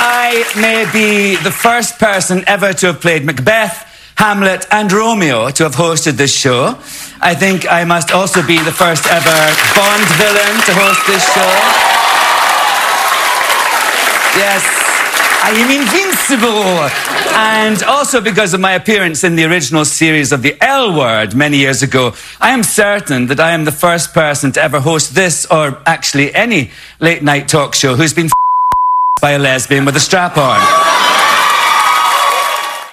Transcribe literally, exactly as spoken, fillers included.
I may be the first person ever to have played Macbeth, Hamlet and Romeo to have hosted this show. I think I must also be the first ever Bond villain to host this show. Yes, I am invincible. And also because of my appearance in the original series of The L Word many years ago, I am certain that I am the first person to ever host this, or actually any late night talk show, who's been by a lesbian with a strap on.